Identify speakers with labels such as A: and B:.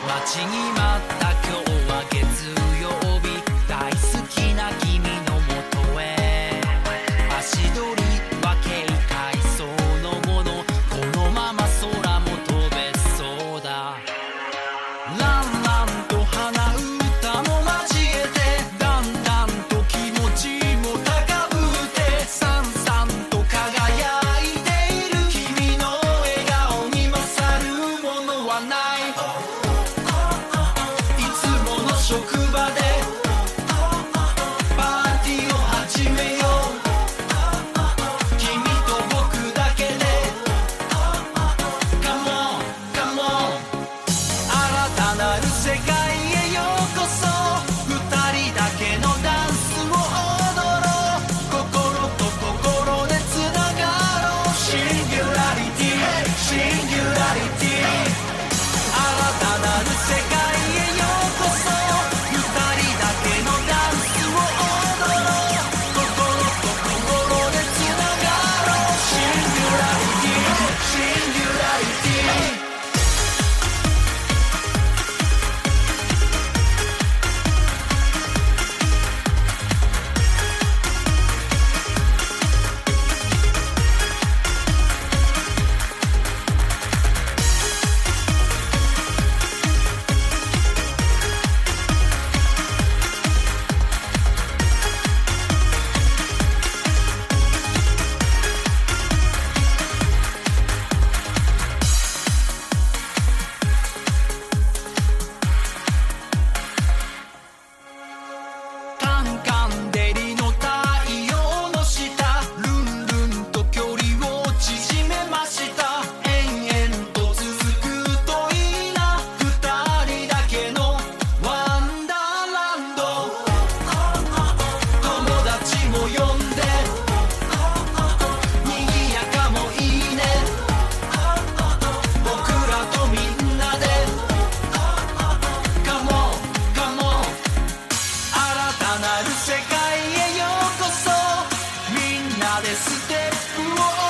A: 待ちに待った今日は月曜日、大好きな君のもとへ足取りは軽快そのもの、このまま空も飛べそうだ。ランランと鼻歌も交えて、だんだんと気持ちも高ぶってさんさんと輝いている君の笑顔に勝るものはない。いつもの職場でパーティーを始めよう、君と僕だけで Come on, come on、 新たなる世界へようこそ、二人だけのダンスを踊ろう、心と心でつながろう、シンギュラリティ、シンギュラリティ、新たなる世界へようこそ、二人だけのダンスを踊ろう、心と心でつながろう、シンギュラリティ、シンギュラリティ。カンカン照りの太陽の下、ルンルンと距離を縮めました。延々と続くといいな、二人だけのワンダーランド。友達も呼んで賑やかもいいね、僕らとみんなで Come on, come on、新たなる世界へようこそ、みんなでステップを